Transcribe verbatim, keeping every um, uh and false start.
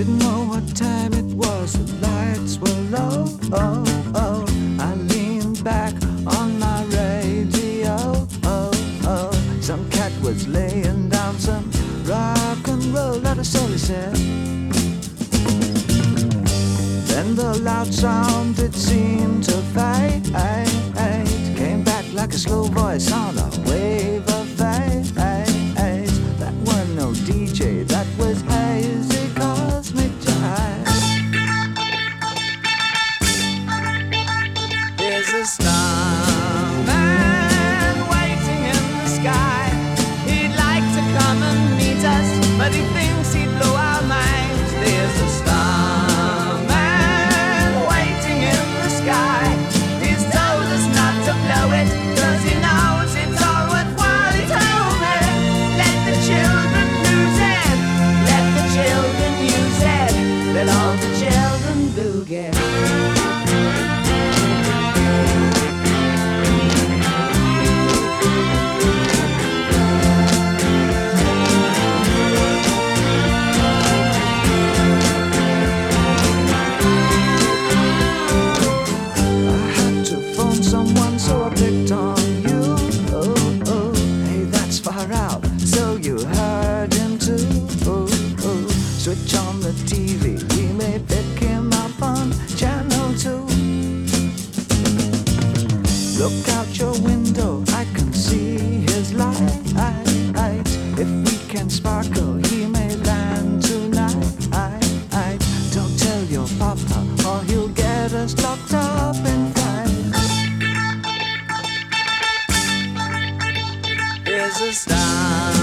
Didn't know what time it was, the lights were low. Oh, oh. I leaned back on my radio. Oh, oh. Some cat was laying down some rock and roll, that is all he said. Then the loud sound, it seemed to fade. Came back like a slow voice on a wave of fade. That weren't no D J, that was hazy cosmic jive. There's a starman waiting in the sky. He'd like to come and meet us, but he thinks he'd blow our minds. There's a starman waiting in the sky. He's told us not to blow it, cause he knows it's all worthwhile. He told me, let the children lose it, let the children use it, let all the children boogie. Someone, so I picked on you. Oh, oh, hey, that's far out. So you heard him too. Oh, oh, switch on the T V. We may pick him up on channel two. Look out your window, I can see his light. If we can sparkle, he may land tonight. Don't tell your papa, or he'll get us locked up in fight. There's a star